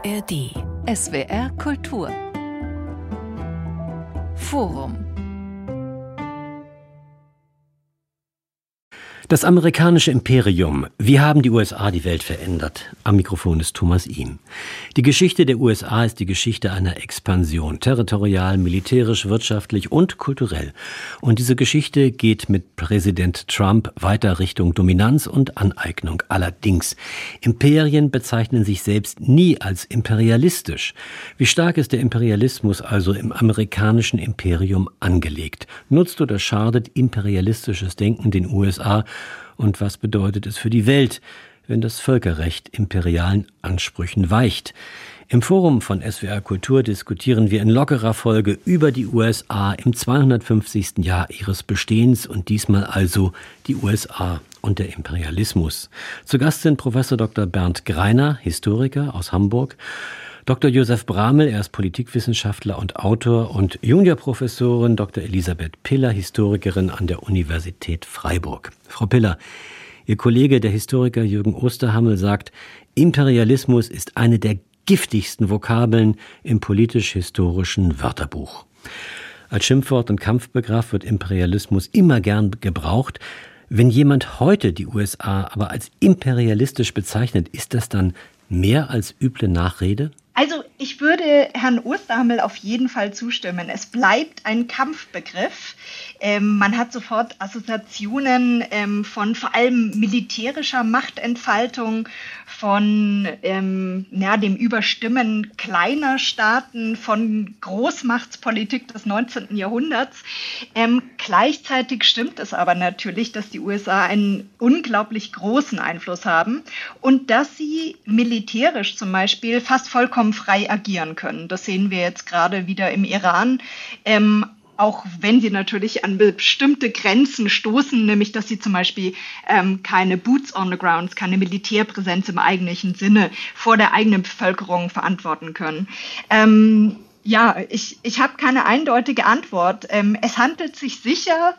ARD. SWR Kultur. Forum. Das amerikanische Imperium. Wie haben die USA die Welt verändert? Am Mikrofon ist Thomas Ihm. Die Geschichte der USA ist die Geschichte einer Expansion, territorial, militärisch, wirtschaftlich und kulturell. Und diese Geschichte geht mit Präsident Trump weiter Richtung Dominanz und Aneignung. Allerdings, Imperien bezeichnen sich selbst nie als imperialistisch. Wie stark ist der Imperialismus also im amerikanischen Imperium angelegt? Nutzt oder schadet imperialistisches Denken den USA? Und was bedeutet es für die Welt, wenn das Völkerrecht imperialen Ansprüchen weicht? Im Forum von SWR Kultur diskutieren wir in lockerer Folge über die USA im 250. Jahr ihres Bestehens und diesmal also die USA und der Imperialismus. Zu Gast sind Professor Dr. Bernd Greiner, Historiker aus Hamburg, Dr. Josef Bramel, er ist Politikwissenschaftler und Autor, und Juniorprofessorin Dr. Elisabeth Piller, Historikerin an der Universität Freiburg. Frau Piller, Ihr Kollege, der Historiker Jürgen Osterhammel, sagt, Imperialismus ist eine der giftigsten Vokabeln im politisch-historischen Wörterbuch. Als Schimpfwort und Kampfbegriff wird Imperialismus immer gern gebraucht. Wenn jemand heute die USA aber als imperialistisch bezeichnet, ist das dann mehr als üble Nachrede? Also ich würde Herrn Osterhammel auf jeden Fall zustimmen. Es bleibt ein Kampfbegriff. Man hat sofort Assoziationen von vor allem militärischer Machtentfaltung, von dem Überstimmen kleiner Staaten, von Großmachtspolitik des 19. Jahrhunderts. Gleichzeitig stimmt es aber natürlich, dass die USA einen unglaublich großen Einfluss haben und dass sie militärisch zum Beispiel fast vollkommen frei agieren können. Das sehen wir jetzt gerade wieder im Iran. Auch wenn sie natürlich an bestimmte Grenzen stoßen, nämlich dass sie zum Beispiel keine Boots on the ground, keine Militärpräsenz im eigentlichen Sinne vor der eigenen Bevölkerung verantworten können. Ich habe keine eindeutige Antwort. Es handelt sich sicher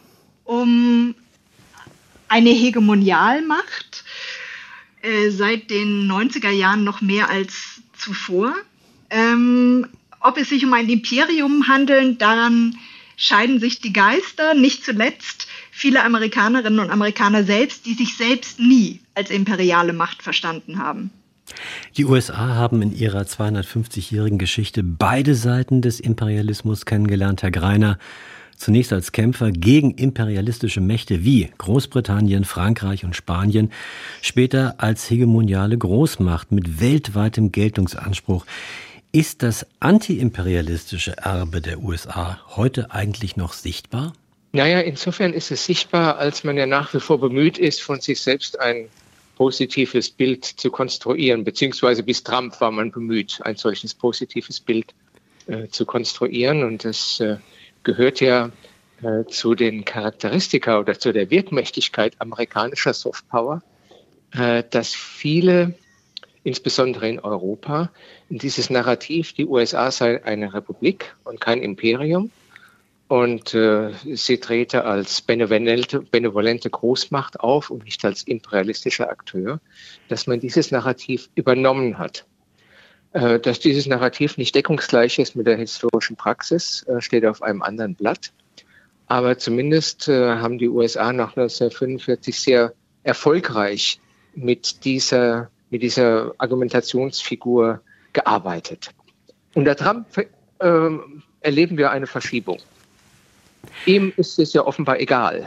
um eine Hegemonialmacht, seit den 90er Jahren noch mehr als zuvor. Ob es sich um ein Imperium handelt, daran scheiden sich die Geister. Nicht zuletzt viele Amerikanerinnen und Amerikaner selbst, die sich selbst nie als imperiale Macht verstanden haben. Die USA haben in ihrer 250-jährigen Geschichte beide Seiten des Imperialismus kennengelernt. Herr Greiner, zunächst als Kämpfer gegen imperialistische Mächte wie Großbritannien, Frankreich und Spanien, später als hegemoniale Großmacht mit weltweitem Geltungsanspruch. Ist das antiimperialistische Erbe der USA heute eigentlich noch sichtbar? Naja, insofern ist es sichtbar, als man ja nach wie vor bemüht ist, von sich selbst ein positives Bild zu konstruieren, beziehungsweise bis Trump war man bemüht, ein solches positives Bild zu konstruieren. Und das gehört ja zu den Charakteristika oder zu der Wirkmächtigkeit amerikanischer Softpower, dass viele, insbesondere in Europa, dieses Narrativ, die USA sei eine Republik und kein Imperium und sie trete als benevolente Großmacht auf und nicht als imperialistischer Akteur, dass man dieses Narrativ übernommen hat. Dass dieses Narrativ nicht deckungsgleich ist mit der historischen Praxis, steht auf einem anderen Blatt. Aber zumindest haben die USA nach 1945 sehr erfolgreich mit dieser Argumentationsfigur gearbeitet. Unter Trump erleben wir eine Verschiebung. Ihm ist es ja offenbar egal,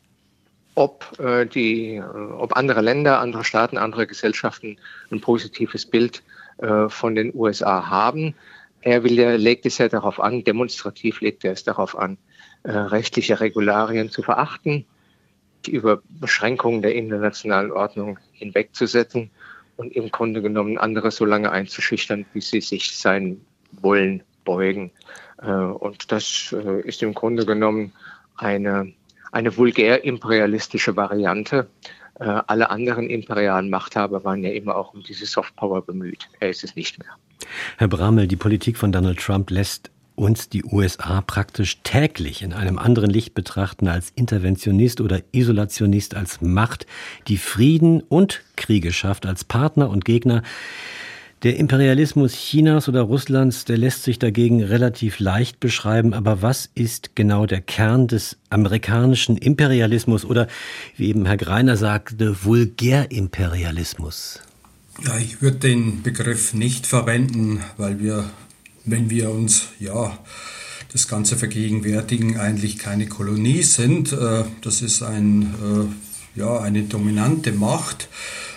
ob andere Länder, andere Staaten, andere Gesellschaften ein positives Bild von den USA haben. Legt es ja darauf an, demonstrativ legt er es darauf an, rechtliche Regularien zu verachten, über Beschränkungen der internationalen Ordnung hinwegzusetzen und im Grunde genommen andere so lange einzuschüchtern, bis sie sich sein Wollen beugen. Und das ist im Grunde genommen eine vulgär imperialistische Variante. Alle anderen imperialen Machthaber waren ja immer auch um diese Softpower bemüht. Er ist es nicht mehr. Herr Bramel, die Politik von Donald Trump lässt uns die USA praktisch täglich in einem anderen Licht betrachten als Interventionist oder Isolationist, als Macht, die Frieden und Kriege schafft, als Partner und Gegner, Der Imperialismus Chinas oder Russlands, der lässt sich dagegen relativ leicht beschreiben. Aber was ist genau der Kern des amerikanischen Imperialismus oder, wie eben Herr Greiner sagte, Vulgärimperialismus? Ja, ich würde den Begriff nicht verwenden, weil wenn wir uns das Ganze vergegenwärtigen, eigentlich keine Kolonie sind. Das ist eine dominante Macht,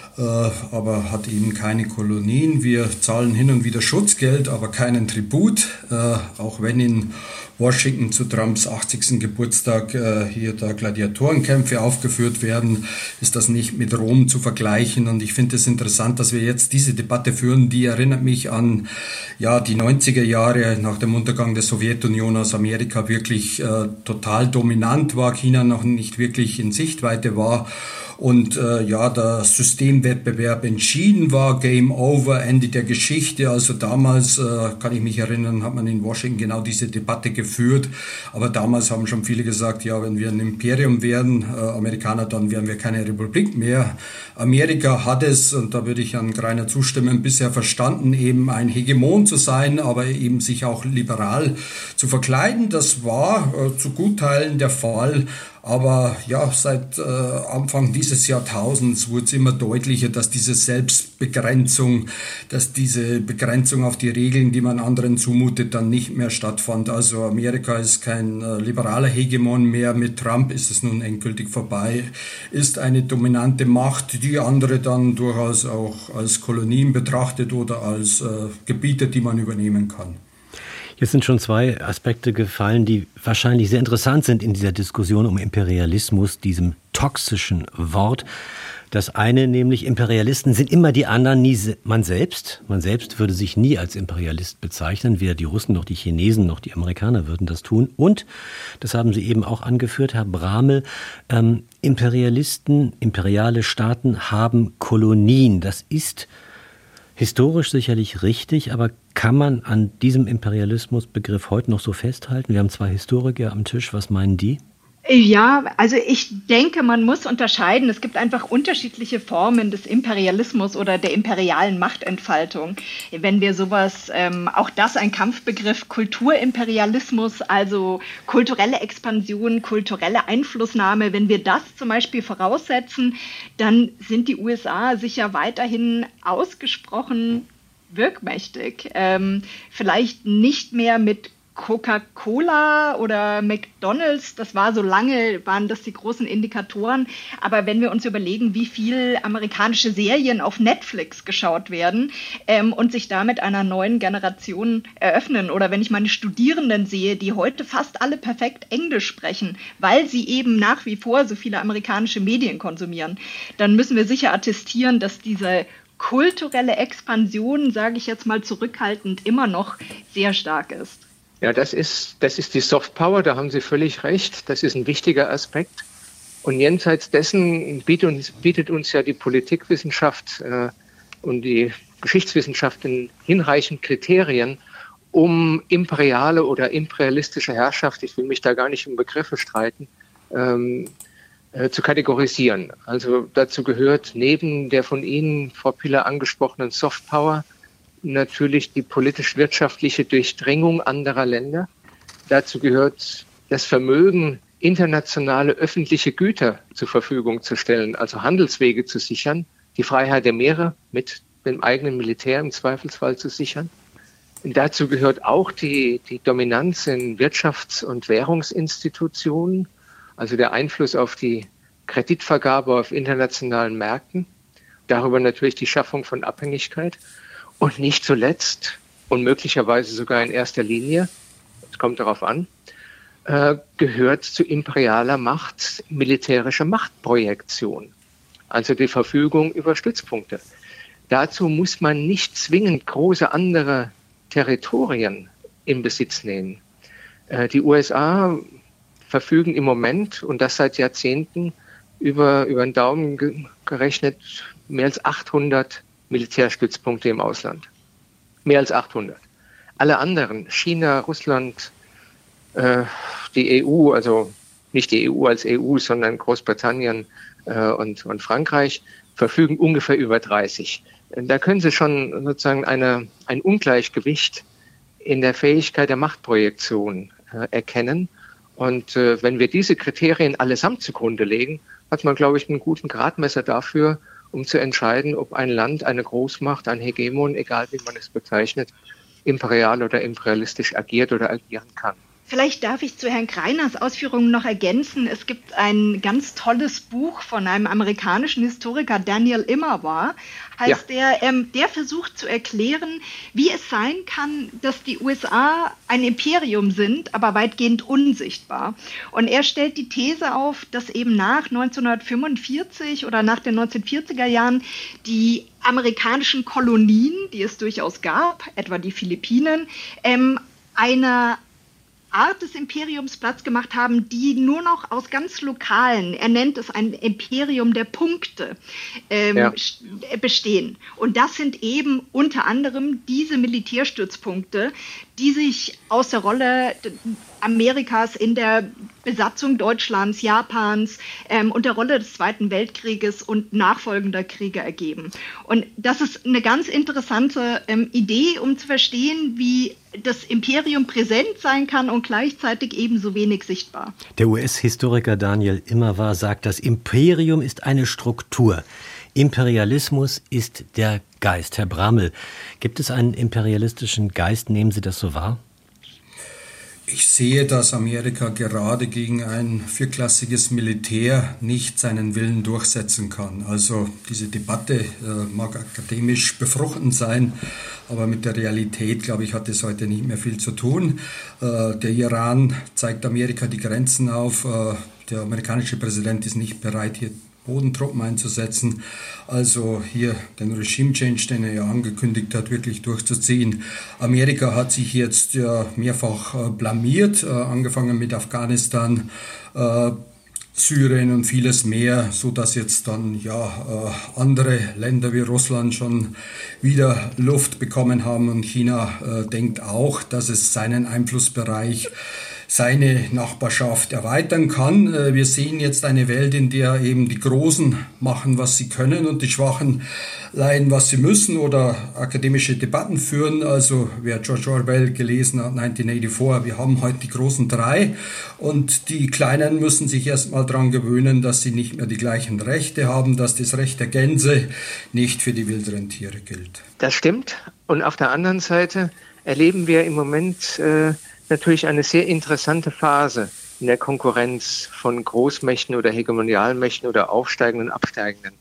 aber hat eben keine Kolonien. Wir zahlen hin und wieder Schutzgeld, aber keinen Tribut, auch wenn in Washington zu Trumps 80. Geburtstag hier da Gladiatorenkämpfe aufgeführt werden, ist das nicht mit Rom zu vergleichen. Und ich finde es interessant, dass wir jetzt diese Debatte führen. Die erinnert mich an die 90er Jahre nach dem Untergang der Sowjetunion, als Amerika wirklich total dominant war, China noch nicht wirklich in Sichtweite war. Und der Systemwettbewerb entschieden war, Game Over, Ende der Geschichte. Also damals, kann ich mich erinnern, hat man in Washington genau diese Debatte geführt. Aber damals haben schon viele gesagt, wenn wir ein Imperium wären, Amerikaner, dann wären wir keine Republik mehr. Amerika hat es, und da würde ich Herrn Greiner zustimmen, bisher verstanden, eben ein Hegemon zu sein, aber eben sich auch liberal zu verkleiden. Das war zu Gutteilen der Fall. Aber seit Anfang dieses Jahrtausends wurde es immer deutlicher, dass diese Selbstbegrenzung, dass diese Begrenzung auf die Regeln, die man anderen zumutet, dann nicht mehr stattfand. Also Amerika ist kein liberaler Hegemon mehr. Mit Trump ist es nun endgültig vorbei. Ist eine dominante Macht, die andere dann durchaus auch als Kolonien betrachtet oder als Gebiete, die man übernehmen kann. Jetzt sind schon zwei Aspekte gefallen, die wahrscheinlich sehr interessant sind in dieser Diskussion um Imperialismus, diesem toxischen Wort. Das eine, nämlich Imperialisten sind immer die anderen, nie man selbst. Man selbst würde sich nie als Imperialist bezeichnen. Weder die Russen noch die Chinesen noch die Amerikaner würden das tun. Und, das haben Sie eben auch angeführt, Herr Bramel, Imperialisten, imperiale Staaten haben Kolonien. Das ist historisch sicherlich richtig, aber kann man an diesem Imperialismusbegriff heute noch so festhalten? Wir haben zwei Historiker am Tisch. Was meinen die? Ja, also ich denke, man muss unterscheiden. Es gibt einfach unterschiedliche Formen des Imperialismus oder der imperialen Machtentfaltung. Wenn wir sowas, auch das ein Kampfbegriff, Kulturimperialismus, also kulturelle Expansion, kulturelle Einflussnahme, wenn wir das zum Beispiel voraussetzen, dann sind die USA sicher weiterhin ausgesprochen wirkmächtig. Vielleicht nicht mehr mit Coca-Cola oder McDonald's, waren das die großen Indikatoren. Aber wenn wir uns überlegen, wie viel amerikanische Serien auf Netflix geschaut werden und sich damit einer neuen Generation eröffnen, oder wenn ich meine Studierenden sehe, die heute fast alle perfekt Englisch sprechen, weil sie eben nach wie vor so viele amerikanische Medien konsumieren, dann müssen wir sicher attestieren, dass diese kulturelle Expansion, sage ich jetzt mal zurückhaltend, immer noch sehr stark ist. Ja, das ist die Soft Power, da haben Sie völlig recht. Das ist ein wichtiger Aspekt. Und jenseits dessen bietet uns ja die Politikwissenschaft und die Geschichtswissenschaft in hinreichend Kriterien, um imperiale oder imperialistische Herrschaft, ich will mich da gar nicht um Begriffe streiten, zu kategorisieren. Also dazu gehört neben der von Ihnen, Frau Piller, angesprochenen Soft Power natürlich die politisch-wirtschaftliche Durchdringung anderer Länder. Dazu gehört das Vermögen, internationale öffentliche Güter zur Verfügung zu stellen, also Handelswege zu sichern, die Freiheit der Meere mit dem eigenen Militär im Zweifelsfall zu sichern. Und dazu gehört auch die Dominanz in Wirtschafts- und Währungsinstitutionen, also der Einfluss auf die Kreditvergabe auf internationalen Märkten, darüber natürlich die Schaffung von Abhängigkeit. Und nicht zuletzt und möglicherweise sogar in erster Linie, es kommt darauf an, gehört zu imperialer Macht militärische Machtprojektion, also die Verfügung über Stützpunkte. Dazu muss man nicht zwingend große andere Territorien in Besitz nehmen. Die USA verfügen im Moment, und das seit Jahrzehnten, über den Daumen gerechnet, mehr als 800 Militärstützpunkte im Ausland. Mehr als 800. Alle anderen, China, Russland, die EU, also nicht die EU als EU, sondern Großbritannien und Frankreich, verfügen ungefähr über 30. Da können Sie schon sozusagen ein Ungleichgewicht in der Fähigkeit der Machtprojektion erkennen. Und wenn wir diese Kriterien allesamt zugrunde legen, hat man, glaube ich, einen guten Gradmesser dafür, um zu entscheiden, ob ein Land, eine Großmacht, ein Hegemon, egal wie man es bezeichnet, imperial oder imperialistisch agiert oder agieren kann. Vielleicht darf ich zu Herrn Greiners Ausführungen noch ergänzen. Es gibt ein ganz tolles Buch von einem amerikanischen Historiker, Daniel Immerwahr, heißt der versucht zu erklären, wie es sein kann, dass die USA ein Imperium sind, aber weitgehend unsichtbar. Und er stellt die These auf, dass eben nach 1945 oder nach den 1940er Jahren die amerikanischen Kolonien, die es durchaus gab, etwa die Philippinen, einer Art des Imperiums Platz gemacht haben, die nur noch aus ganz lokalen, er nennt es ein Imperium der Punkte, bestehen. Und das sind eben unter anderem diese Militärstützpunkte, die sich aus der Rolle Amerikas in der Besatzung Deutschlands, Japans und der Rolle des Zweiten Weltkrieges und nachfolgender Kriege ergeben. Und das ist eine ganz interessante Idee, um zu verstehen, wie das Imperium präsent sein kann und gleichzeitig ebenso wenig sichtbar. Der US-Historiker Daniel Immerwahr sagt, das Imperium ist eine Struktur. Imperialismus ist der Geist. Herr Bramel, gibt es einen imperialistischen Geist? Nehmen Sie das so wahr? Ich sehe, dass Amerika gerade gegen ein vierklassiges Militär nicht seinen Willen durchsetzen kann. Also diese Debatte mag akademisch befruchtend sein, aber mit der Realität, glaube ich, hat es heute nicht mehr viel zu tun. Der Iran zeigt Amerika die Grenzen auf. Der amerikanische Präsident ist nicht bereit, hier Bodentruppen einzusetzen, also hier den Regime-Change, den er ja angekündigt hat, wirklich durchzuziehen. Amerika hat sich jetzt ja mehrfach blamiert, angefangen mit Afghanistan, Syrien und vieles mehr, so dass jetzt dann andere Länder wie Russland schon wieder Luft bekommen haben und China denkt auch, dass es seinen Einflussbereich, seine Nachbarschaft erweitern kann. Wir sehen jetzt eine Welt, in der eben die Großen machen, was sie können und die Schwachen leiden, was sie müssen oder akademische Debatten führen. Also wer George Orwell gelesen hat, 1984, wir haben heute die großen drei und die Kleinen müssen sich erstmal daran gewöhnen, dass sie nicht mehr die gleichen Rechte haben, dass das Recht der Gänse nicht für die wilderen Tiere gilt. Das stimmt. Und auf der anderen Seite erleben wir im Moment natürlich eine sehr interessante Phase in der Konkurrenz von Großmächten oder Hegemonialmächten oder aufsteigenden, absteigenden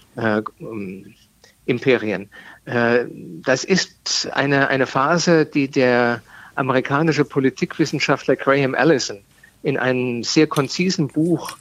Imperien. Das ist eine Phase, die der amerikanische Politikwissenschaftler Graham Allison in einem sehr konzisen Buch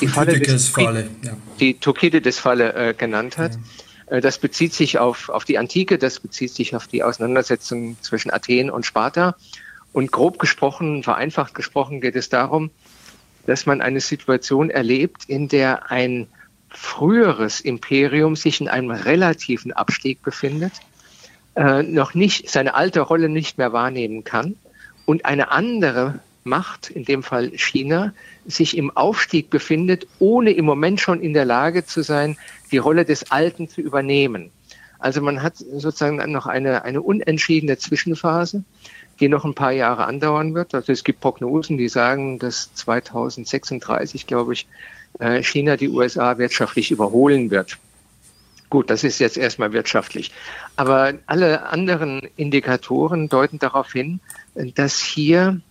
die Thukydides-Falle genannt hat. Ja. Das bezieht sich auf die Antike, das bezieht sich auf die Auseinandersetzung zwischen Athen und Sparta. Und grob gesprochen, vereinfacht gesprochen, geht es darum, dass man eine Situation erlebt, in der ein früheres Imperium sich in einem relativen Abstieg befindet, noch nicht seine alte Rolle nicht mehr wahrnehmen kann und eine andere Macht, in dem Fall China, sich im Aufstieg befindet, ohne im Moment schon in der Lage zu sein, die Rolle des Alten zu übernehmen. Also man hat sozusagen noch eine unentschiedene Zwischenphase, die noch ein paar Jahre andauern wird. Also es gibt Prognosen, die sagen, dass 2036, glaube ich, China die USA wirtschaftlich überholen wird. Gut, das ist jetzt erstmal wirtschaftlich. Aber alle anderen Indikatoren deuten darauf hin, dass hier,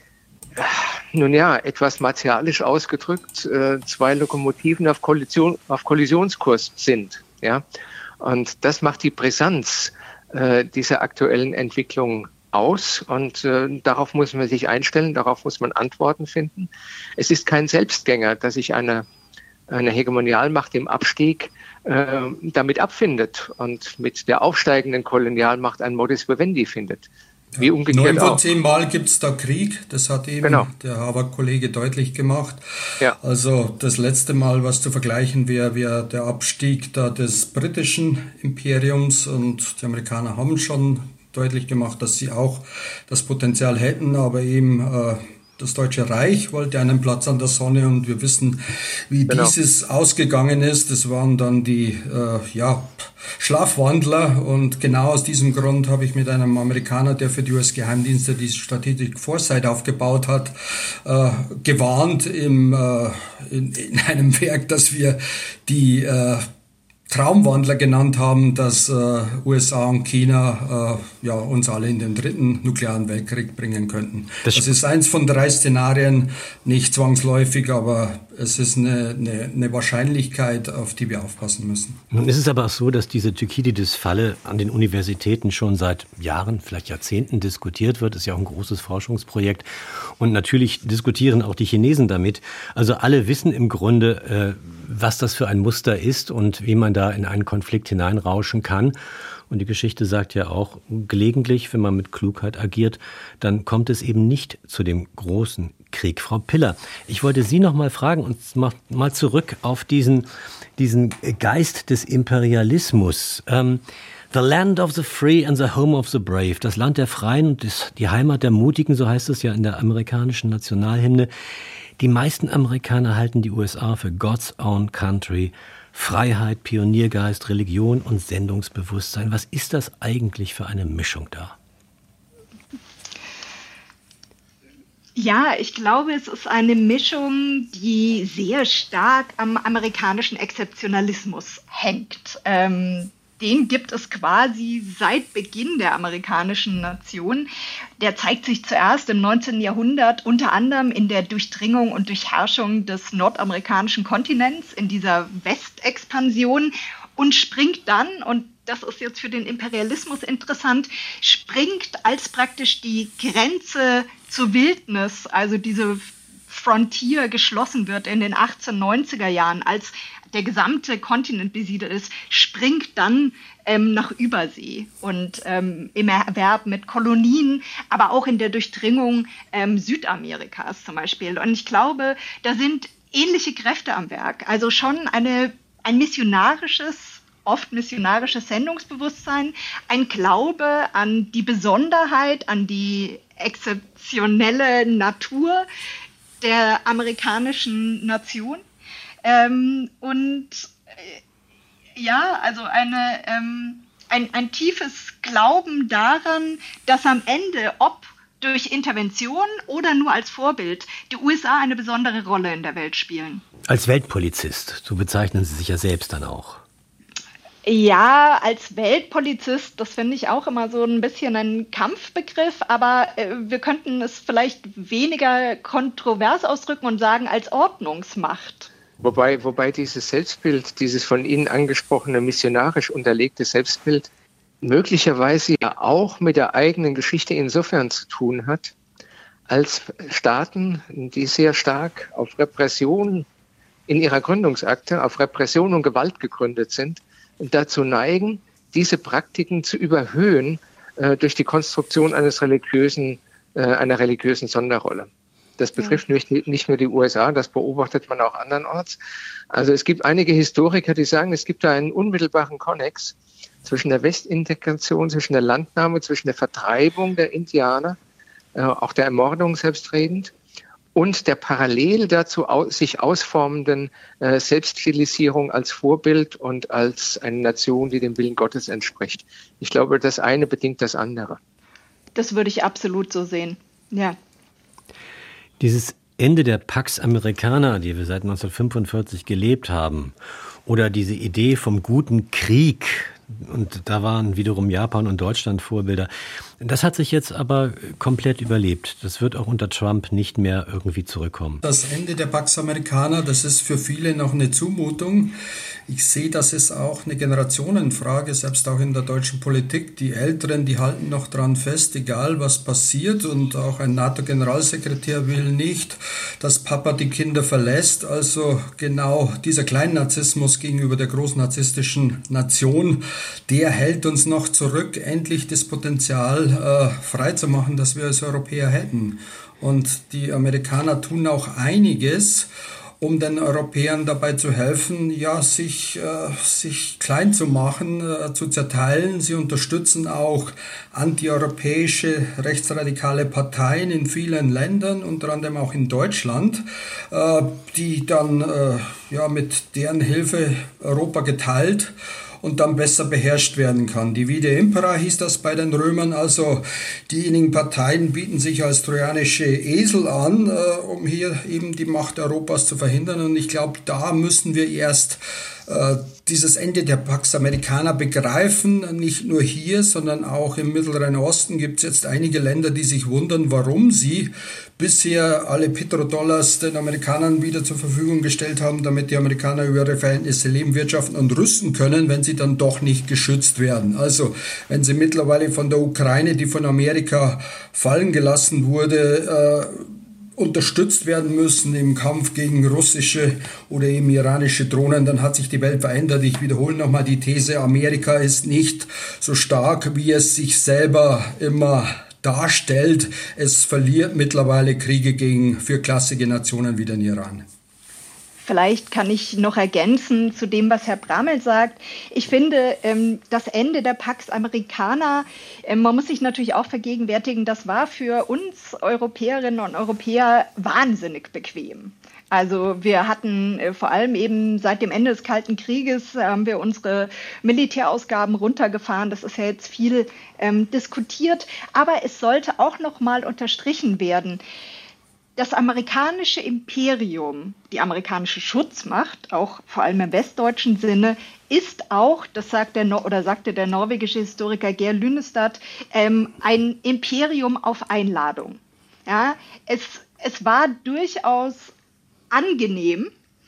etwas martialisch ausgedrückt, zwei Lokomotiven auf Kollisionskurs sind. Ja? Und das macht die Brisanz dieser aktuellen Entwicklung aus und darauf muss man sich einstellen, darauf muss man Antworten finden. Es ist kein Selbstgänger, dass sich eine Hegemonialmacht im Abstieg damit abfindet und mit der aufsteigenden Kolonialmacht ein Modus vivendi findet. Wie umgekehrt 9 von auch. 10 Mal gibt es da Krieg, das hat eben der Harvard-Kollege deutlich gemacht. Ja. Also das letzte Mal, was zu vergleichen wäre der Abstieg da des britischen Imperiums und die Amerikaner haben schon deutlich gemacht, dass sie auch das Potenzial hätten, aber eben Das Deutsche Reich wollte einen Platz an der Sonne und wir wissen, wie dieses ausgegangen ist. Das waren dann die Schlafwandler und genau aus diesem Grund habe ich mit einem Amerikaner, der für die US-Geheimdienste die Strategic Foresight aufgebaut hat, gewarnt in einem Werk, das wir die Traumwandler genannt haben, dass USA und China uns alle in den dritten nuklearen Weltkrieg bringen könnten. Das ist eins von 3 Szenarien, nicht zwangsläufig, aber es ist eine Wahrscheinlichkeit, auf die wir aufpassen müssen. Nun ist es aber auch so, dass diese Thukydides-Falle an den Universitäten schon seit Jahren, vielleicht Jahrzehnten diskutiert wird. Das ist ja auch ein großes Forschungsprojekt. Und natürlich diskutieren auch die Chinesen damit. Also alle wissen im Grunde, was das für ein Muster ist und wie man da in einen Konflikt hineinrauschen kann. Und die Geschichte sagt ja auch, gelegentlich, wenn man mit Klugheit agiert, dann kommt es eben nicht zu dem großen Krieg. Frau Piller, ich wollte Sie noch mal fragen und mal zurück auf diesen Geist des Imperialismus. The land of the free and the home of the brave. Das Land der Freien und die Heimat der Mutigen, so heißt es ja in der amerikanischen Nationalhymne. Die meisten Amerikaner halten die USA für God's own country. Freiheit, Pioniergeist, Religion und Sendungsbewusstsein. Was ist das eigentlich für eine Mischung da? Ja, ich glaube, es ist eine Mischung, die sehr stark am amerikanischen Exzeptionalismus hängt. Den gibt es quasi seit Beginn der amerikanischen Nation. Der zeigt sich zuerst im 19. Jahrhundert unter anderem in der Durchdringung und Durchherrschung des nordamerikanischen Kontinents, in dieser Westexpansion und springt dann, und das ist jetzt für den Imperialismus interessant, springt als praktisch die Grenze zur Wildnis, also diese Frontier geschlossen wird in den 1890er Jahren, als der gesamte Kontinent besiedelt ist, springt dann nach Übersee und im Erwerb mit Kolonien, aber auch in der Durchdringung Südamerikas zum Beispiel. Und ich glaube, da sind ähnliche Kräfte am Werk. Also schon ein oft missionarisches Sendungsbewusstsein, ein Glaube an die Besonderheit, an die exzeptionelle Natur der amerikanischen Nation. Also ein tiefes Glauben daran, dass am Ende, ob durch Intervention oder nur als Vorbild, die USA eine besondere Rolle in der Welt spielen. Als Weltpolizist, so bezeichnen Sie sich ja selbst dann auch. Ja, als Weltpolizist, das finde ich auch immer so ein bisschen ein Kampfbegriff, aber wir könnten es vielleicht weniger kontrovers ausdrücken und sagen als Ordnungsmacht. Wobei dieses Selbstbild, dieses von Ihnen angesprochene missionarisch unterlegte Selbstbild möglicherweise ja auch mit der eigenen Geschichte insofern zu tun hat, als Staaten, die sehr stark auf Repression in ihrer Gründungsakte, auf Repression und Gewalt gegründet sind, dazu neigen, diese Praktiken zu überhöhen durch die Konstruktion einer religiösen Sonderrolle. Das betrifft nicht nur die USA, das beobachtet man auch andernorts. Also es gibt einige Historiker, die sagen, es gibt da einen unmittelbaren Konnex zwischen der Westintegration, zwischen der Landnahme, zwischen der Vertreibung der Indianer, auch der Ermordung selbstredend, und der parallel dazu sich ausformenden Selbststilisierung als Vorbild und als eine Nation, die dem Willen Gottes entspricht. Ich glaube, das eine bedingt das andere. Das würde ich absolut so sehen, ja. Dieses Ende der Pax Americana, die wir seit 1945 gelebt haben, oder diese Idee vom guten Krieg, und da waren wiederum Japan und Deutschland Vorbilder, das hat sich jetzt aber komplett überlebt. Das wird auch unter Trump nicht mehr irgendwie zurückkommen. Das Ende der Pax Americana, das ist für viele noch eine Zumutung. Ich sehe, das ist auch eine Generationenfrage, selbst auch in der deutschen Politik. Die Älteren, die halten noch dran fest, egal was passiert. Und auch ein NATO-Generalsekretär will nicht, dass Papa die Kinder verlässt. Also genau dieser Kleinnarzissmus gegenüber der großnarzisstischen Nation, der hält uns noch zurück, endlich das Potenzial freizumachen, das wir als Europäer hätten. Und die Amerikaner tun auch einiges, um den Europäern dabei zu helfen, ja, sich klein zu machen, zu zerteilen. Sie unterstützen auch antieuropäische rechtsradikale Parteien in vielen Ländern, unter anderem auch in Deutschland, die dann mit deren Hilfe Europa geteilt und dann besser beherrscht werden kann. Divide Impera hieß das bei den Römern, also diejenigen Parteien bieten sich als trojanische Esel an, um hier eben die Macht Europas zu verhindern. Und ich glaube, da müssen wir erst dieses Ende der Pax Americana begreifen, nicht nur hier, sondern auch im Mittleren Osten gibt es jetzt einige Länder, die sich wundern, warum sie bisher alle Petrodollars den Amerikanern wieder zur Verfügung gestellt haben, damit die Amerikaner über ihre Verhältnisse leben, wirtschaften und rüsten können, wenn sie dann doch nicht geschützt werden. Also wenn sie mittlerweile von der Ukraine, die von Amerika fallen gelassen wurde, unterstützt werden müssen im Kampf gegen russische oder eben iranische Drohnen, dann hat sich die Welt verändert. Ich wiederhole nochmal die These, Amerika ist nicht so stark, wie es sich selber immer darstellt. Es verliert mittlerweile Kriege gegen vierklassige Nationen wie den Iran. Vielleicht kann ich noch ergänzen zu dem, was Herr Bramel sagt. Ich finde, das Ende der Pax Americana, man muss sich natürlich auch vergegenwärtigen, das war für uns Europäerinnen und Europäer wahnsinnig bequem. Also wir hatten vor allem eben seit dem Ende des Kalten Krieges haben wir unsere Militärausgaben runtergefahren. Das ist ja jetzt viel diskutiert. Aber es sollte auch noch mal unterstrichen werden. Das amerikanische Imperium, die amerikanische Schutzmacht, auch vor allem im westdeutschen Sinne, ist auch, das sagte der norwegische Historiker Geir Lynestad, ein Imperium auf Einladung. Ja, es war durchaus angenehm,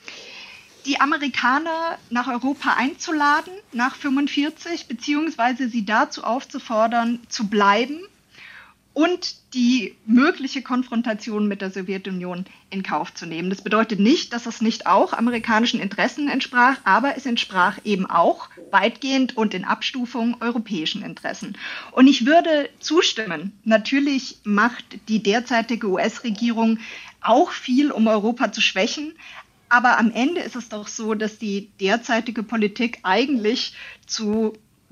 die Amerikaner nach Europa einzuladen, nach 1945, beziehungsweise sie dazu aufzufordern, zu bleiben und die mögliche Konfrontation mit der Sowjetunion in Kauf zu nehmen. Das bedeutet nicht, dass es nicht auch amerikanischen Interessen entsprach, aber es entsprach eben auch weitgehend und in Abstufung europäischen Interessen. Und ich würde zustimmen, natürlich macht die derzeitige US-Regierung auch viel, um Europa zu schwächen, aber am Ende ist es doch so, dass die derzeitige Politik eigentlich zur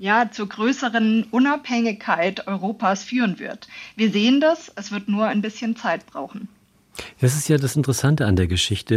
größeren Unabhängigkeit Europas führen wird. Wir sehen das, es wird nur ein bisschen Zeit brauchen. Das ist ja das Interessante an der Geschichte.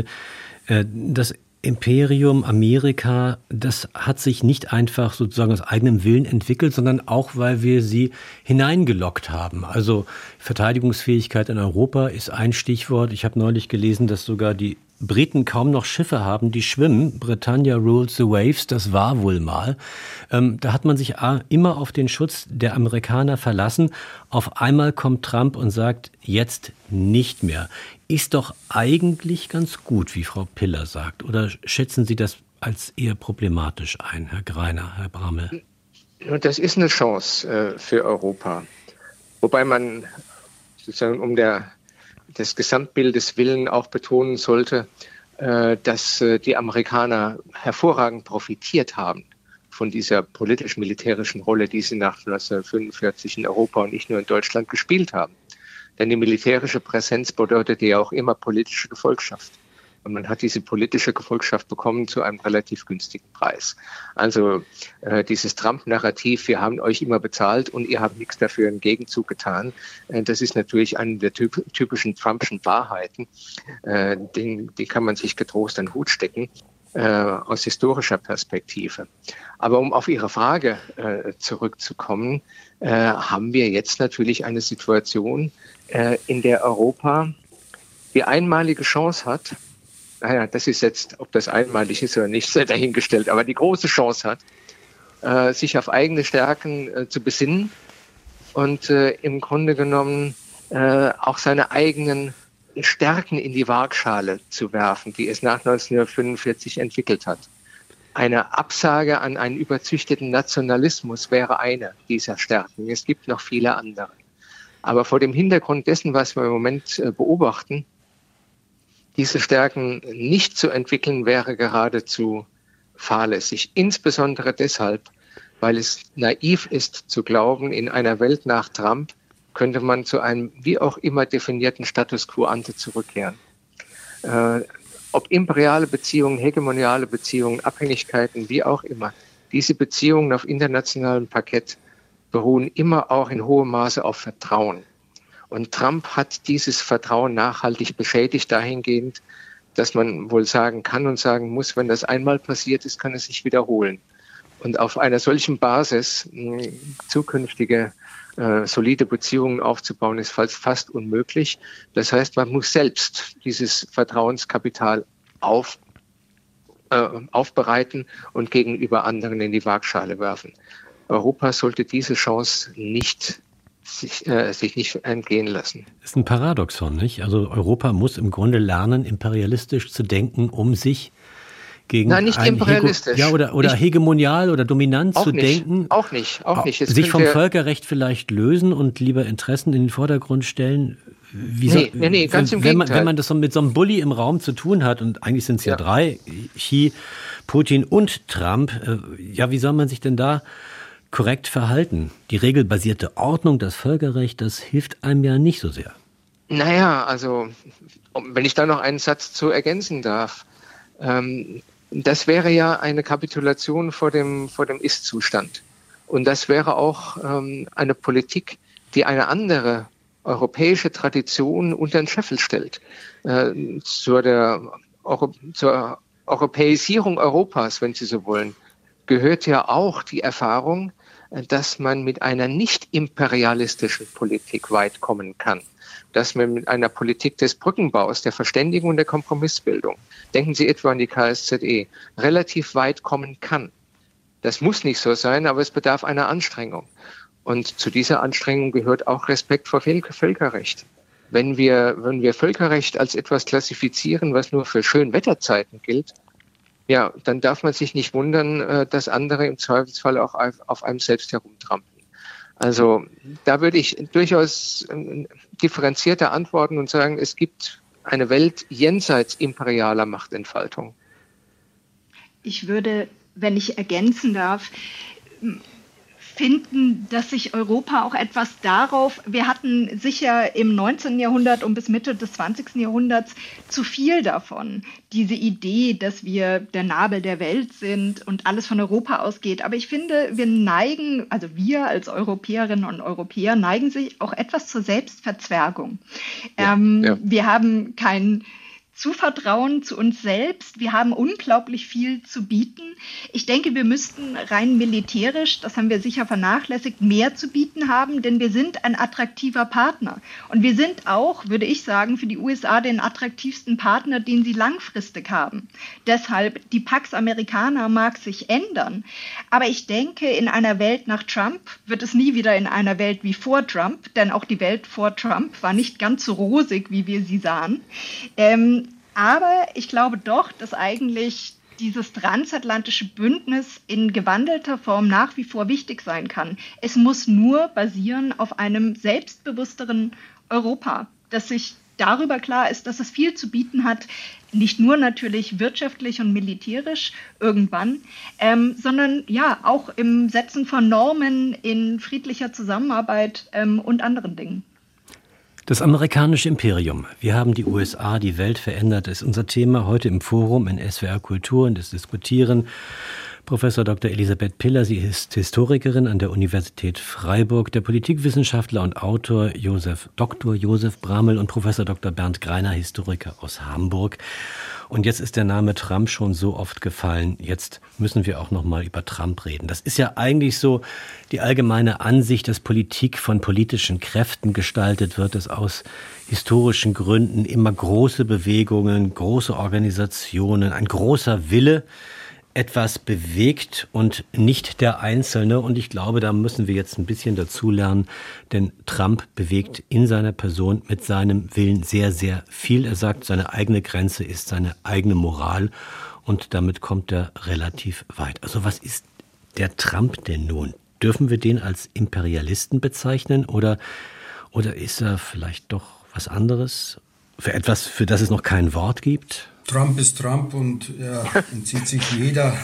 Das Imperium Amerika, das hat sich nicht einfach sozusagen aus eigenem Willen entwickelt, sondern auch, weil wir sie hineingelockt haben. Also Verteidigungsfähigkeit in Europa ist ein Stichwort. Ich habe neulich gelesen, dass sogar die Briten kaum noch Schiffe haben, die schwimmen. Britannia rules the waves, das war wohl mal. Da hat man sich immer auf den Schutz der Amerikaner verlassen. Auf einmal kommt Trump und sagt, jetzt nicht mehr. Ist doch eigentlich ganz gut, wie Frau Piller sagt. Oder schätzen Sie das als eher problematisch ein, Herr Greiner, Herr Bramel? Das ist eine Chance für Europa. Wobei man sozusagen des Gesamtbildes willen auch betonen sollte, dass die Amerikaner hervorragend profitiert haben von dieser politisch-militärischen Rolle, die sie nach 1945 in Europa und nicht nur in Deutschland gespielt haben. Denn die militärische Präsenz bedeutete ja auch immer politische Gefolgschaft. Und man hat diese politische Gefolgschaft bekommen zu einem relativ günstigen Preis. Also dieses Trump-Narrativ, wir haben euch immer bezahlt und ihr habt nichts dafür im Gegenzug getan, das ist natürlich eine der typischen Trumpschen Wahrheiten. Die kann man sich getrost an den Hut stecken aus historischer Perspektive. Aber um auf Ihre Frage zurückzukommen, haben wir jetzt natürlich eine Situation, in der Europa die einmalige Chance hat, naja, das ist jetzt, ob das einmalig ist oder nicht, sei dahingestellt, aber die große Chance hat, sich auf eigene Stärken zu besinnen und im Grunde genommen auch seine eigenen Stärken in die Waagschale zu werfen, die es nach 1945 entwickelt hat. Eine Absage an einen überzüchteten Nationalismus wäre eine dieser Stärken. Es gibt noch viele andere. Aber vor dem Hintergrund dessen, was wir im Moment beobachten, diese Stärken nicht zu entwickeln, wäre geradezu fahrlässig. Insbesondere deshalb, weil es naiv ist zu glauben, in einer Welt nach Trump könnte man zu einem wie auch immer definierten Status quo ante zurückkehren. ob imperiale Beziehungen, hegemoniale Beziehungen, Abhängigkeiten, wie auch immer, diese Beziehungen auf internationalem Parkett beruhen immer auch in hohem Maße auf Vertrauen. Und Trump hat dieses Vertrauen nachhaltig beschädigt dahingehend, dass man wohl sagen kann und sagen muss, wenn das einmal passiert ist, kann es sich wiederholen. Und auf einer solchen Basis zukünftige solide Beziehungen aufzubauen, ist fast unmöglich. Das heißt, man muss selbst dieses Vertrauenskapital aufbereiten und gegenüber anderen in die Waagschale werfen. Europa sollte diese Chance sich nicht entgehen lassen. Das ist ein Paradoxon, nicht? Also Europa muss im Grunde lernen, imperialistisch zu denken, um sich gegen nicht imperialistisch. Oder hegemonial oder dominant zu denken. Auch nicht. Sich vom Völkerrecht vielleicht lösen und lieber Interessen in den Vordergrund stellen. Ganz im Gegenteil. Wenn man das so mit so einem Bully im Raum zu tun hat, und eigentlich sind es ja drei, Xi, Putin und Trump, wie soll man sich denn da korrekt verhalten? Die regelbasierte Ordnung, das Völkerrecht, das hilft einem ja nicht so sehr. Also, wenn ich da noch einen Satz zu ergänzen darf, das wäre ja eine Kapitulation vor dem Ist-Zustand. Und das wäre auch eine Politik, die eine andere europäische Tradition unter den Scheffel stellt. Zur Europäisierung Europas, wenn Sie so wollen, gehört ja auch die Erfahrung, dass man mit einer nicht imperialistischen Politik weit kommen kann. Dass man mit einer Politik des Brückenbaus, der Verständigung und der Kompromissbildung, denken Sie etwa an die KSZE, relativ weit kommen kann. Das muss nicht so sein, aber es bedarf einer Anstrengung. Und zu dieser Anstrengung gehört auch Respekt vor Völkerrecht. Wenn wir Völkerrecht als etwas klassifizieren, was nur für Schönwetterzeiten gilt, dann darf man sich nicht wundern, dass andere im Zweifelsfall auch auf einem selbst herumtrampeln. Also da würde ich durchaus differenzierter antworten und sagen, es gibt eine Welt jenseits imperialer Machtentfaltung. Ich würde, wenn ich ergänzen darf, finden, dass sich Europa auch etwas darauf, wir hatten sicher im 19. Jahrhundert und bis Mitte des 20. Jahrhunderts zu viel davon. Diese Idee, dass wir der Nabel der Welt sind und alles von Europa ausgeht. Aber ich finde, wir als Europäerinnen und Europäer neigen sich auch etwas zur Selbstverzwergung. Wir haben kein Zuvertrauen zu uns selbst. Wir haben unglaublich viel zu bieten. Ich denke, wir müssten rein militärisch, das haben wir sicher vernachlässigt, mehr zu bieten haben, denn wir sind ein attraktiver Partner. Und wir sind auch, würde ich sagen, für die USA den attraktivsten Partner, den sie langfristig haben. Deshalb, die Pax Americana mag sich ändern. Aber ich denke, in einer Welt nach Trump wird es nie wieder in einer Welt wie vor Trump, denn auch die Welt vor Trump war nicht ganz so rosig, wie wir sie sahen. Aber ich glaube doch, dass eigentlich dieses transatlantische Bündnis in gewandelter Form nach wie vor wichtig sein kann. Es muss nur basieren auf einem selbstbewussteren Europa, das sich darüber klar ist, dass es viel zu bieten hat, nicht nur natürlich wirtschaftlich und militärisch irgendwann, sondern auch im Setzen von Normen, in friedlicher Zusammenarbeit und anderen Dingen. Das amerikanische Imperium. Wir haben die USA, die Welt verändert, ist unser Thema heute im Forum in SWR Kultur und das Diskutieren. Professor Dr. Elisabeth Piller, sie ist Historikerin an der Universität Freiburg, der Politikwissenschaftler und Autor Dr. Josef Bramel und Professor Dr. Bernd Greiner, Historiker aus Hamburg. Und jetzt ist der Name Trump schon so oft gefallen. Jetzt müssen wir auch noch mal über Trump reden. Das ist ja eigentlich so die allgemeine Ansicht, dass Politik von politischen Kräften gestaltet wird, dass aus historischen Gründen immer große Bewegungen, große Organisationen, ein großer Wille etwas bewegt und nicht der Einzelne. Und ich glaube, da müssen wir jetzt ein bisschen dazulernen, denn Trump bewegt in seiner Person mit seinem Willen sehr, sehr viel. Er sagt, seine eigene Grenze ist seine eigene Moral und damit kommt er relativ weit. Also was ist der Trump denn nun? Dürfen wir den als Imperialisten bezeichnen oder ist er vielleicht doch was anderes? Für etwas, für das es noch kein Wort gibt? Trump ist Trump und entzieht sich jeder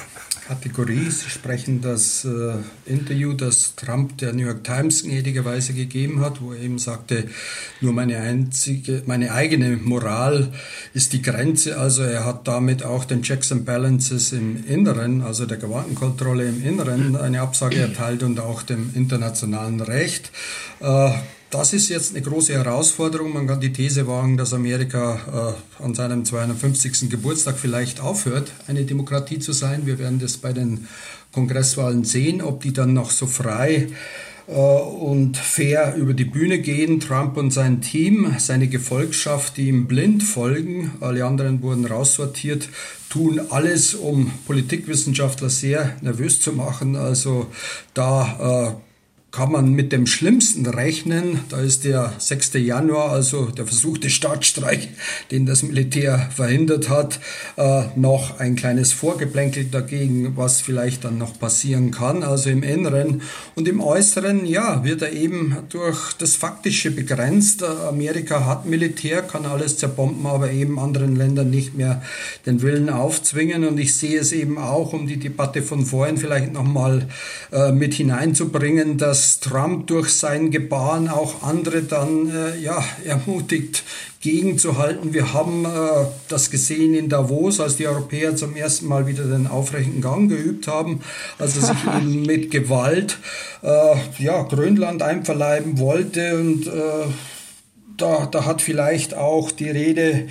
Kategorie. Sie sprechen das Interview, das Trump der New York Times gnädigerweise gegeben hat, wo er eben sagte, nur meine eigene Moral ist die Grenze. Also er hat damit auch den Checks and Balances im Inneren, also der Gewaltenkontrolle im Inneren, eine Absage erteilt und auch dem internationalen Recht. Das ist jetzt eine große Herausforderung. Man kann die These wagen, dass Amerika an seinem 250. Geburtstag vielleicht aufhört, eine Demokratie zu sein. Wir werden das bei den Kongresswahlen sehen, ob die dann noch so frei und fair über die Bühne gehen. Trump und sein Team, seine Gefolgschaft, die ihm blind folgen, alle anderen wurden raussortiert, tun alles, um Politikwissenschaftler sehr nervös zu machen. Also da kann man mit dem Schlimmsten rechnen. Da ist der 6. Januar, also der versuchte Staatsstreich, den das Militär verhindert hat, noch ein kleines Vorgeplänkel dagegen, was vielleicht dann noch passieren kann, also im Inneren. Und im Äußeren, ja, wird er eben durch das Faktische begrenzt. Amerika hat Militär, kann alles zerbomben, aber eben anderen Ländern nicht mehr den Willen aufzwingen. Und ich sehe es eben auch, um die Debatte von vorhin vielleicht nochmal mit hineinzubringen, dass Trump durch sein Gebaren auch andere dann ermutigt, gegenzuhalten. Wir haben das gesehen in Davos, als die Europäer zum ersten Mal wieder den aufrechten Gang geübt haben, also sich eben mit Gewalt Grönland einverleiben wollte. Und da hat vielleicht auch die Rede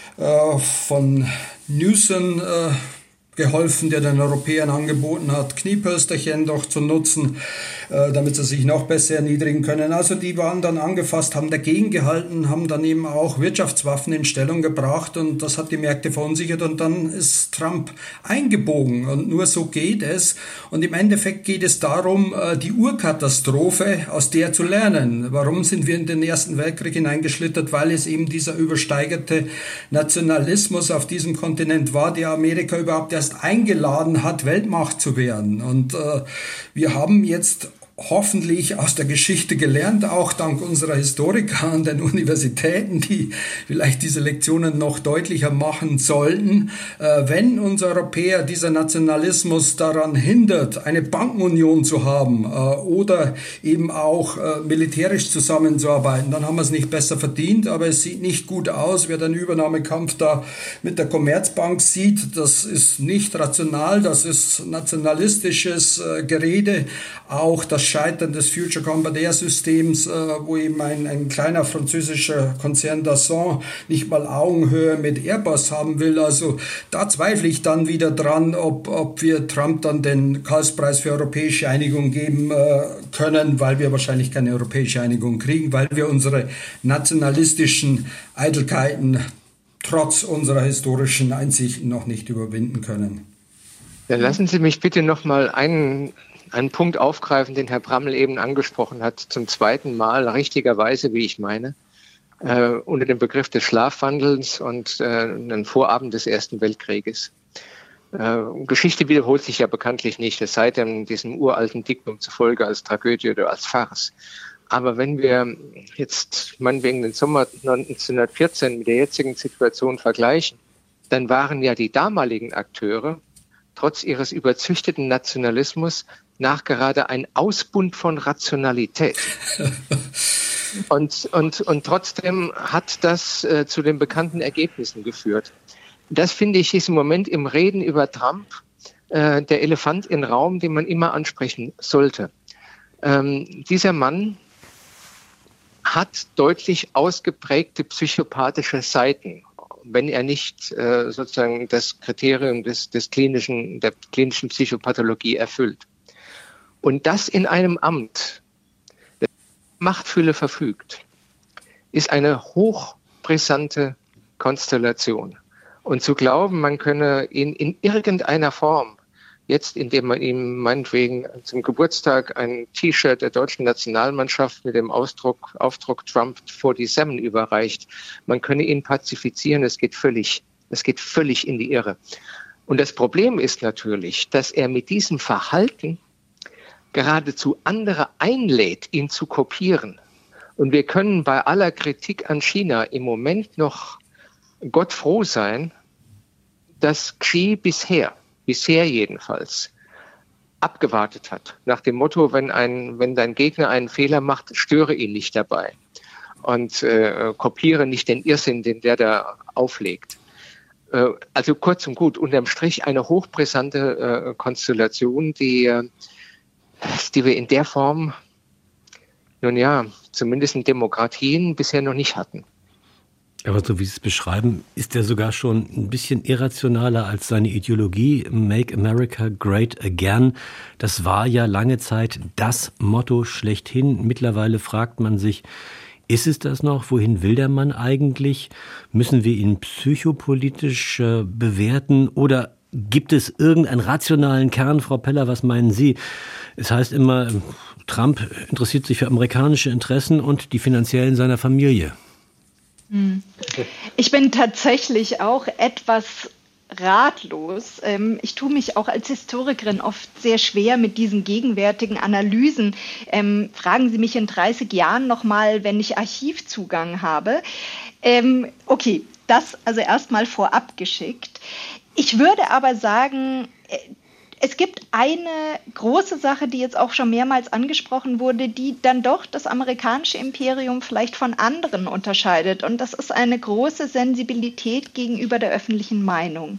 von Newsom geholfen, der den Europäern angeboten hat, Kniepölsterchen doch zu nutzen, damit sie sich noch besser erniedrigen können. Also die waren dann angefasst, haben dagegen gehalten, haben dann eben auch Wirtschaftswaffen in Stellung gebracht und das hat die Märkte verunsichert und dann ist Trump eingebogen und nur so geht es. Und im Endeffekt geht es darum, die Urkatastrophe, aus der zu lernen. Warum sind wir in den Ersten Weltkrieg hineingeschlittert? Weil es eben dieser übersteigerte Nationalismus auf diesem Kontinent war, der Amerika überhaupt erst eingeladen hat, Weltmacht zu werden. Und wir haben jetzt hoffentlich aus der Geschichte gelernt, auch dank unserer Historiker an den Universitäten, die vielleicht diese Lektionen noch deutlicher machen sollten. Wenn uns Europäer dieser Nationalismus daran hindert, eine Bankenunion zu haben oder eben auch militärisch zusammenzuarbeiten, dann haben wir es nicht besser verdient, aber es sieht nicht gut aus. Wer den Übernahmekampf da mit der Commerzbank sieht, das ist nicht rational, das ist nationalistisches Gerede, auch das Scheitern des Future Combat Air Systems, wo eben ein kleiner französischer Konzern Dassault nicht mal Augenhöhe mit Airbus haben will. Also da zweifle ich dann wieder dran, ob wir Trump dann den Karlspreis für europäische Einigung geben können, weil wir wahrscheinlich keine europäische Einigung kriegen, weil wir unsere nationalistischen Eitelkeiten trotz unserer historischen Einsichten noch nicht überwinden können. Dann lassen Sie mich bitte noch mal einen Punkt aufgreifen, den Herr Brammel eben angesprochen hat, zum zweiten Mal, richtigerweise, wie ich meine, unter dem Begriff des Schlafwandels und einen Vorabend des Ersten Weltkrieges. Geschichte wiederholt sich ja bekanntlich nicht, es sei denn diesem uralten Diktum zufolge als Tragödie oder als Farce. Aber wenn wir jetzt meinetwegen den Sommer 1914 mit der jetzigen Situation vergleichen, dann waren ja die damaligen Akteure trotz ihres überzüchteten Nationalismus nachgerade ein Ausbund von Rationalität. Und trotzdem hat das zu den bekannten Ergebnissen geführt. Das, finde ich, ist im Moment im Reden über Trump der Elefant im Raum, den man immer ansprechen sollte. Dieser Mann hat deutlich ausgeprägte psychopathische Seiten, wenn er nicht sozusagen das Kriterium der klinischen Psychopathologie erfüllt. Und das in einem Amt, das Machtfülle verfügt, ist eine hochbrisante Konstellation. Und zu glauben, man könne ihn in irgendeiner Form, jetzt indem man ihm meinetwegen zum Geburtstag ein T-Shirt der deutschen Nationalmannschaft mit dem Aufdruck Trump 47 überreicht, man könne ihn pazifizieren, es geht völlig in die Irre. Und das Problem ist natürlich, dass er mit diesem Verhalten geradezu andere einlädt, ihn zu kopieren. Und wir können bei aller Kritik an China im Moment noch Gott froh sein, dass Xi bisher bisher jedenfalls, abgewartet hat. Nach dem Motto, wenn dein Gegner einen Fehler macht, störe ihn nicht dabei und kopiere nicht den Irrsinn, den der da auflegt. Also kurz und gut, unterm Strich eine hochbrisante Konstellation, die wir in der Form, nun ja, zumindest in Demokratien bisher noch nicht hatten. Aber so wie Sie es beschreiben, ist er sogar schon ein bisschen irrationaler als seine Ideologie Make America Great Again. Das war ja lange Zeit das Motto schlechthin. Mittlerweile fragt man sich, ist es das noch? Wohin will der Mann eigentlich? Müssen wir ihn psychopolitisch bewerten? Oder gibt es irgendeinen rationalen Kern, Frau Peller? Was meinen Sie? Es heißt immer, Trump interessiert sich für amerikanische Interessen und die finanziellen seiner Familie. Ich bin tatsächlich auch etwas ratlos. Ich tue mich auch als Historikerin oft sehr schwer mit diesen gegenwärtigen Analysen. Fragen Sie mich in 30 Jahren nochmal, wenn ich Archivzugang habe. Okay, das also erstmal vorab geschickt. Ich würde aber sagen, es gibt eine große Sache, die jetzt auch schon mehrmals angesprochen wurde, die dann doch das amerikanische Imperium vielleicht von anderen unterscheidet. Und das ist eine große Sensibilität gegenüber der öffentlichen Meinung.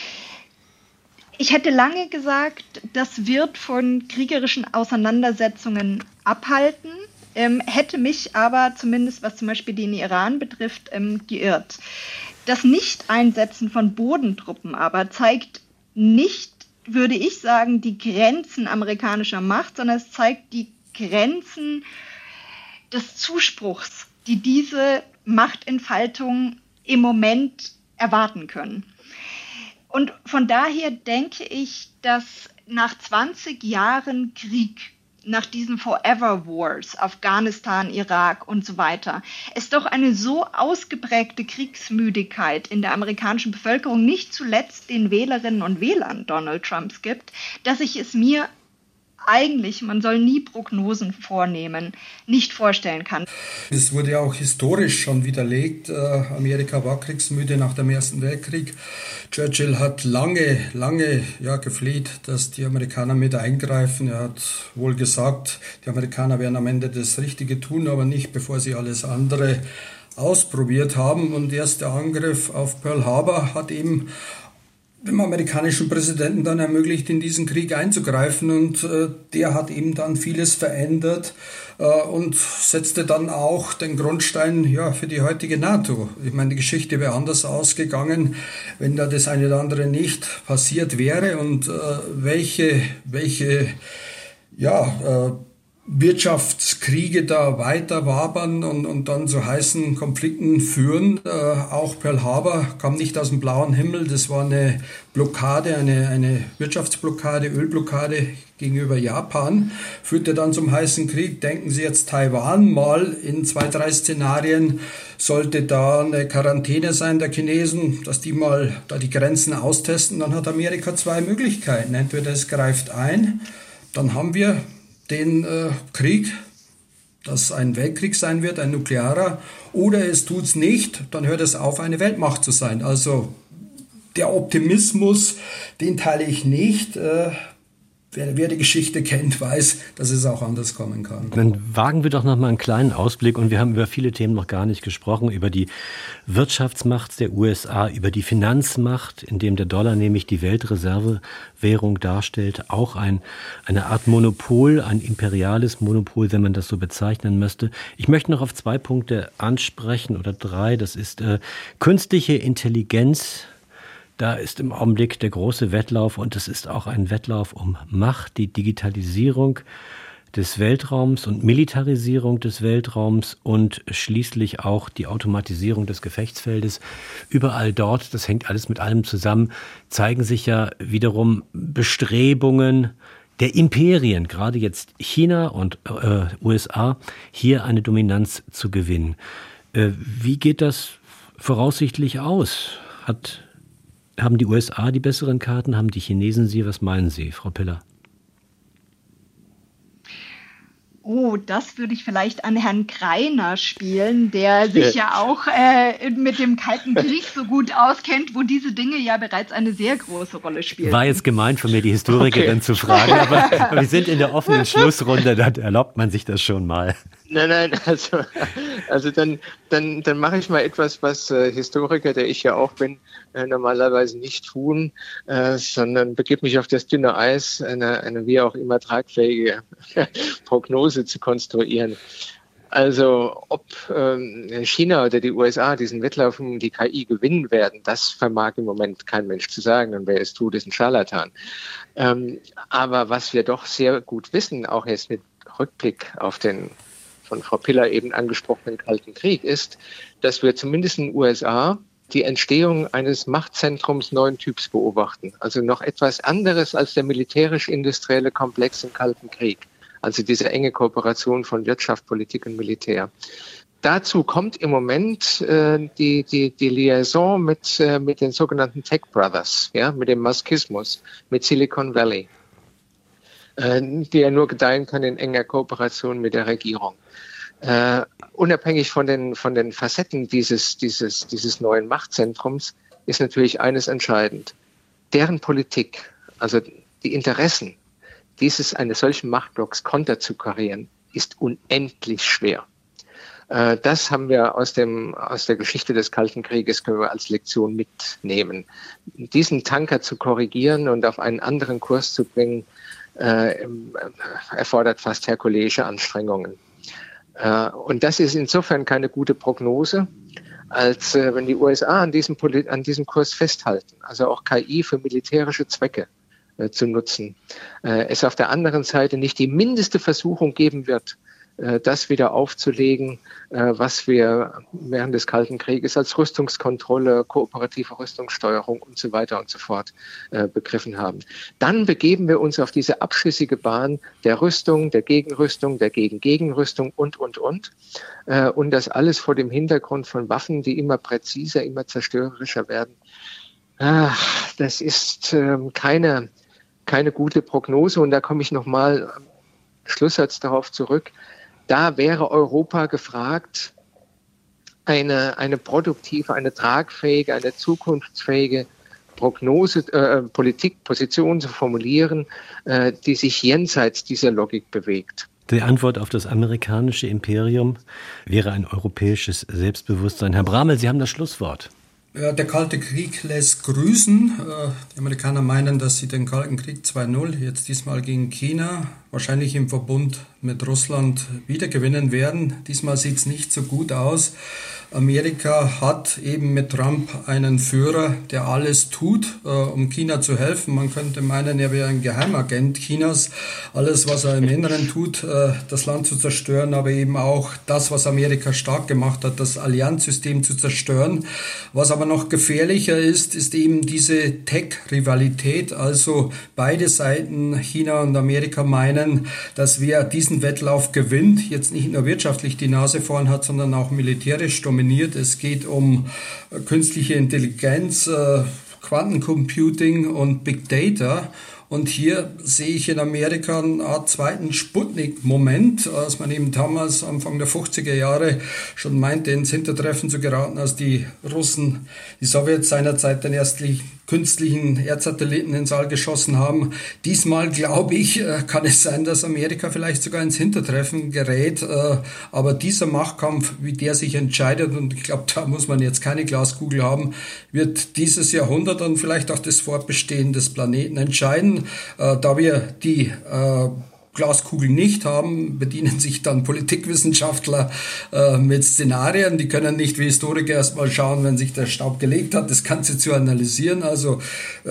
Ich hätte lange gesagt, das wird von kriegerischen Auseinandersetzungen abhalten, hätte mich aber zumindest, was zum Beispiel den Iran betrifft, geirrt. Das Nicht-Einsetzen von Bodentruppen aber zeigt nicht, würde ich sagen, die Grenzen amerikanischer Macht, sondern es zeigt die Grenzen des Zuspruchs, die diese Machtentfaltung im Moment erwarten können. Und von daher denke ich, dass nach 20 Jahren Krieg, nach diesen Forever Wars, Afghanistan, Irak und so weiter, es doch eine so ausgeprägte Kriegsmüdigkeit in der amerikanischen Bevölkerung, nicht zuletzt den Wählerinnen und Wählern Donald Trumps gibt, dass ich es mir eigentlich, man soll nie Prognosen vornehmen, nicht vorstellen kann. Es wurde ja auch historisch schon widerlegt. Amerika war kriegsmüde nach dem Ersten Weltkrieg. Churchill hat lange gefleht, dass die Amerikaner mit eingreifen. Er hat wohl gesagt, die Amerikaner werden am Ende das Richtige tun, aber nicht, bevor sie alles andere ausprobiert haben. Und erst der Angriff auf Pearl Harbor hat eben dem amerikanischen Präsidenten dann ermöglicht, in diesen Krieg einzugreifen, und der hat eben dann vieles verändert und setzte dann auch den Grundstein für die heutige NATO. Ich meine, die Geschichte wäre anders ausgegangen, wenn da das eine oder andere nicht passiert wäre, und welche Wirtschaftskriege da weiter wabern und dann zu heißen Konflikten führen. Auch Pearl Harbor kam nicht aus dem blauen Himmel. Das war eine Blockade, eine Wirtschaftsblockade, Ölblockade gegenüber Japan. Führte dann zum heißen Krieg. Denken Sie jetzt Taiwan mal in 2-3 Szenarien. Sollte da eine Quarantäne sein der Chinesen, dass die mal da die Grenzen austesten, dann hat Amerika 2 Möglichkeiten. Entweder es greift ein, dann haben wir den Krieg, das ein Weltkrieg sein wird, ein nuklearer, oder es tut's nicht, dann hört es auf, eine Weltmacht zu sein. Also der Optimismus, den teile ich nicht. Wer die Geschichte kennt, weiß, dass es auch anders kommen kann. Dann wagen wir doch noch mal einen kleinen Ausblick, und wir haben über viele Themen noch gar nicht gesprochen, über die Wirtschaftsmacht der USA, über die Finanzmacht, in dem der Dollar nämlich die Weltreservewährung darstellt, auch eine Art Monopol, ein imperiales Monopol, wenn man das so bezeichnen müsste. Ich möchte noch auf 2 Punkte ansprechen, oder 3, das ist künstliche Intelligenz. Da ist im Augenblick der große Wettlauf, und es ist auch ein Wettlauf um Macht, die Digitalisierung des Weltraums und Militarisierung des Weltraums und schließlich auch die Automatisierung des Gefechtsfeldes. Überall dort, das hängt alles mit allem zusammen, zeigen sich ja wiederum Bestrebungen der Imperien, gerade jetzt China und USA, hier eine Dominanz zu gewinnen. Wie geht das voraussichtlich aus? Haben die USA die besseren Karten? Haben die Chinesen sie? Was meinen Sie, Frau Peller? Oh, das würde ich vielleicht an Herrn Greiner spielen, der sich ja auch mit dem Kalten Krieg so gut auskennt, wo diese Dinge ja bereits eine sehr große Rolle spielen. War jetzt gemeint von mir, die Historikerin zu fragen, aber wir sind in der offenen Schlussrunde, da erlaubt man sich das schon mal. Nein, also dann mache ich mal etwas, was Historiker, der ich ja auch bin, normalerweise nicht tun, sondern begebe mich auf das dünne Eis, eine wie auch immer tragfähige Prognose zu konstruieren. Also ob China oder die USA diesen Wettlauf um die KI gewinnen werden, das vermag im Moment kein Mensch zu sagen. Und wer es tut, ist ein Scharlatan. Aber was wir doch sehr gut wissen, auch jetzt mit Rückblick auf den von Frau Piller eben angesprochenen Kalten Krieg, ist, dass wir zumindest in den USA die Entstehung eines Machtzentrums neuen Typs beobachten. Also noch etwas anderes als der militärisch-industrielle Komplex im Kalten Krieg. Also diese enge Kooperation von Wirtschaft, Politik und Militär. Dazu kommt im Moment die Liaison mit den sogenannten Tech Brothers, ja, mit dem Muskismus, mit Silicon Valley, die ja nur gedeihen kann in enger Kooperation mit der Regierung. Unabhängig von den Facetten dieses neuen Machtzentrums ist natürlich eines entscheidend. Deren Politik, also die Interessen eines solchen Machtblocks Konter zu karieren, ist unendlich schwer. Das haben wir aus der Geschichte des Kalten Krieges, können wir als Lektion mitnehmen. Diesen Tanker zu korrigieren und auf einen anderen Kurs zu bringen, erfordert fast herkuleische Anstrengungen. Und das ist insofern keine gute Prognose, als wenn die USA an diesem Kurs festhalten, also auch KI für militärische Zwecke zu nutzen, es auf der anderen Seite nicht die mindeste Versuchung geben wird, das wieder aufzulegen, was wir während des Kalten Krieges als Rüstungskontrolle, kooperative Rüstungssteuerung und so weiter und so fort begriffen haben. Dann begeben wir uns auf diese abschüssige Bahn der Rüstung, der Gegenrüstung, der Gegenrüstung und. Und das alles vor dem Hintergrund von Waffen, die immer präziser, immer zerstörerischer werden. Das ist keine gute Prognose. Und da komme ich nochmal Schlusssatz darauf zurück. Da wäre Europa gefragt, eine produktive, eine tragfähige, eine zukunftsfähige Politikposition zu formulieren, die sich jenseits dieser Logik bewegt. Die Antwort auf das amerikanische Imperium wäre ein europäisches Selbstbewusstsein. Herr Bramel, Sie haben das Schlusswort. Ja, der Kalte Krieg lässt grüßen. Die Amerikaner meinen, dass sie den Kalten Krieg 2.0 jetzt diesmal gegen China, wahrscheinlich im Verbund mit Russland, wieder gewinnen werden. Diesmal sieht es nicht so gut aus. Amerika hat eben mit Trump einen Führer, der alles tut, um China zu helfen. Man könnte meinen, er wäre ein Geheimagent Chinas. Alles, was er im Inneren tut, das Land zu zerstören, aber eben auch das, was Amerika stark gemacht hat, das Allianzsystem zu zerstören. Was aber noch gefährlicher ist eben diese Tech-Rivalität. Also beide Seiten, China und Amerika, meinen, dass wer diesen Wettlauf gewinnt, jetzt nicht nur wirtschaftlich die Nase vorn hat, sondern auch militärisch dominiert. Es geht um künstliche Intelligenz, Quantencomputing und Big Data. Und hier sehe ich in Amerika eine Art zweiten Sputnik-Moment, als man eben damals Anfang der 50er Jahre schon meinte, ins Hintertreffen zu geraten, als die Russen, die Sowjets seinerzeit den ersten künstlichen Erdsatelliten ins All geschossen haben. Diesmal, glaube ich, kann es sein, dass Amerika vielleicht sogar ins Hintertreffen gerät. Aber dieser Machtkampf, wie der sich entscheidet, und ich glaube, da muss man jetzt keine Glaskugel haben, wird dieses Jahrhundert und vielleicht auch das Fortbestehen des Planeten entscheiden. Da wir die Glaskugel nicht haben, bedienen sich dann Politikwissenschaftler mit Szenarien. Die können nicht wie Historiker erstmal schauen, wenn sich der Staub gelegt hat, das Ganze zu analysieren. Also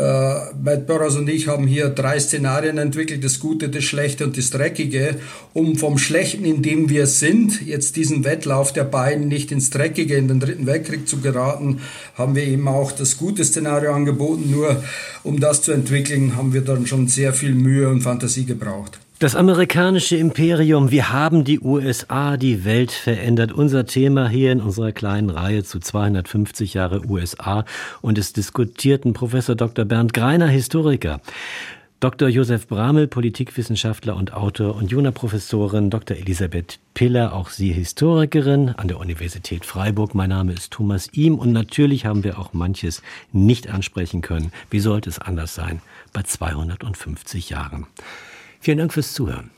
Matt Burrows und ich haben hier 3 Szenarien entwickelt, das Gute, das Schlechte und das Dreckige, um vom Schlechten, in dem wir sind, jetzt diesen Wettlauf der beiden nicht ins Dreckige, in den Dritten Weltkrieg zu geraten, haben wir eben auch das gute Szenario angeboten. Nur um das zu entwickeln, haben wir dann schon sehr viel Mühe und Fantasie gebraucht. Das amerikanische Imperium, wir haben die USA, die Welt verändert. Unser Thema hier in unserer kleinen Reihe zu 250 Jahre USA. Und es diskutierten Professor Dr. Bernd Greiner, Historiker, Dr. Josef Bramel, Politikwissenschaftler und Autor, und Juna-Professorin Dr. Elisabeth Piller, auch sie Historikerin an der Universität Freiburg. Mein Name ist Thomas Ihm und natürlich haben wir auch manches nicht ansprechen können. Wie sollte es anders sein bei 250 Jahren? Vielen Dank fürs Zuhören.